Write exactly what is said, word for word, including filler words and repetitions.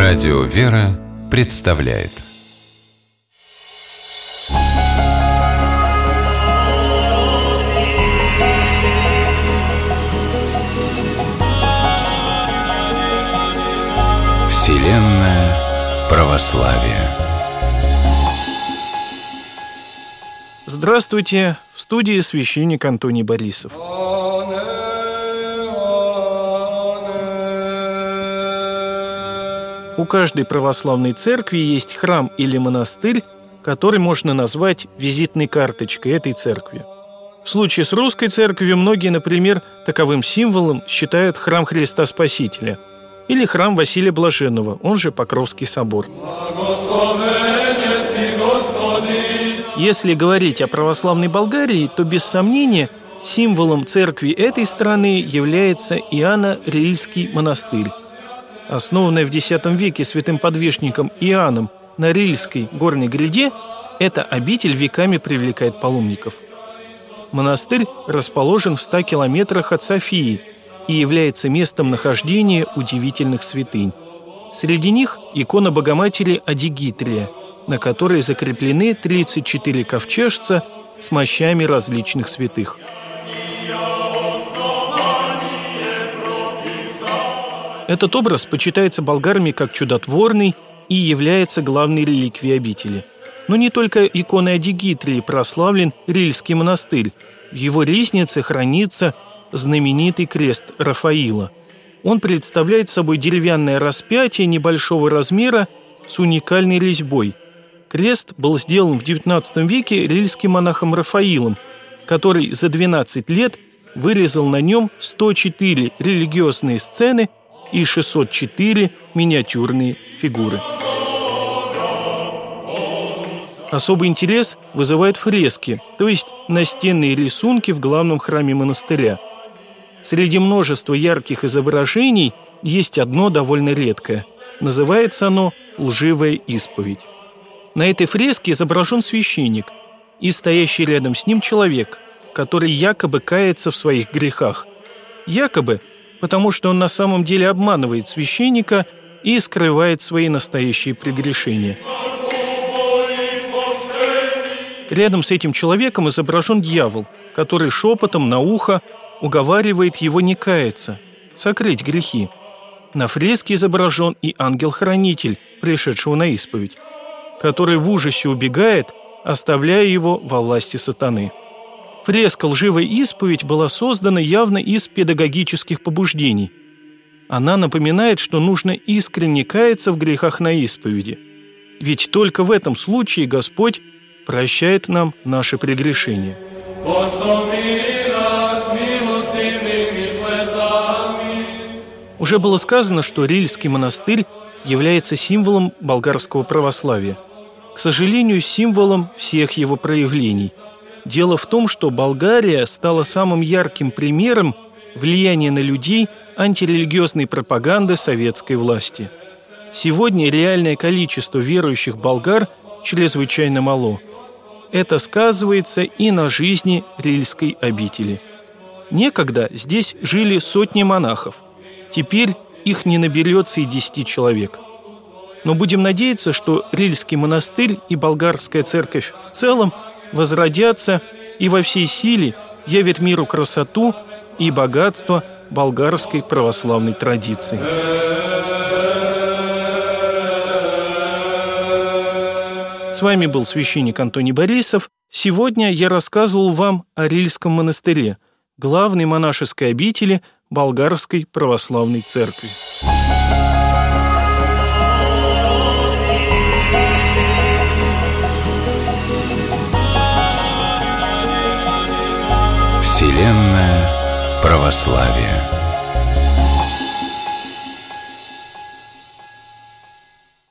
Радио «Вера» представляет Вселенная православия. Здравствуйте! В студии священник Антоний Борисов. У каждой православной церкви есть храм или монастырь, который можно назвать визитной карточкой этой церкви. В случае с русской церковью многие, например, таковым символом считают храм Христа Спасителя или храм Василия Блаженного, он же Покровский собор. Если говорить о православной Болгарии, то без сомнения символом церкви этой страны является Иоанно-Рильский монастырь. Основанная в десятом веке святым подвижником Иоанном на Рильской горной гряде, эта обитель веками привлекает паломников. Монастырь расположен в ста километрах от Софии и является местом нахождения удивительных святынь. Среди них икона Богоматери Адигитрия, на которой закреплены тридцать четыре ковчежца с мощами различных святых. Этот образ почитается болгарами как чудотворный и является главной реликвией обители. Но не только иконой Адигитрии прославлен Рильский монастырь. В его ризнице хранится знаменитый крест Рафаила. Он представляет собой деревянное распятие небольшого размера с уникальной резьбой. Крест был сделан в девятнадцатом веке рильским монахом Рафаилом, который за двенадцать лет вырезал на нем сто четыре религиозные сцены и шестьсот четыре миниатюрные фигуры. Особый интерес вызывают фрески, то есть настенные рисунки в главном храме монастыря. Среди множества ярких изображений есть одно довольно редкое. Называется оно «Лживая исповедь». На этой фреске изображен священник и стоящий рядом с ним человек, который якобы кается в своих грехах. Якобы, потому что он на самом деле обманывает священника и скрывает свои настоящие прегрешения. Рядом с этим человеком изображен дьявол, который шепотом на ухо уговаривает его не каяться, сокрыть грехи. На фреске изображен и ангел-хранитель, пришедшего на исповедь, который в ужасе убегает, оставляя его во власти сатаны. Фреска «Лживая исповедь» была создана явно из педагогических побуждений. Она напоминает, что нужно искренне каяться в грехах на исповеди. Ведь только в этом случае Господь прощает нам наши прегрешения. Уже было сказано, что Рильский монастырь является символом болгарского православия. К сожалению, символом всех его проявлений. Дело в том, что Болгария стала самым ярким примером влияния на людей антирелигиозной пропаганды советской власти. Сегодня реальное количество верующих болгар чрезвычайно мало. Это сказывается и на жизни Рильской обители. Некогда здесь жили сотни монахов. Теперь их не наберется и десяти человек. Но будем надеяться, что Рильский монастырь и болгарская церковь в целом возродятся и во всей силе явят миру красоту и богатство болгарской православной традиции. С вами был священник Антоний Борисов. Сегодня я рассказывал вам о Рильском монастыре, главной монашеской обители болгарской православной церкви. Вселенная православия.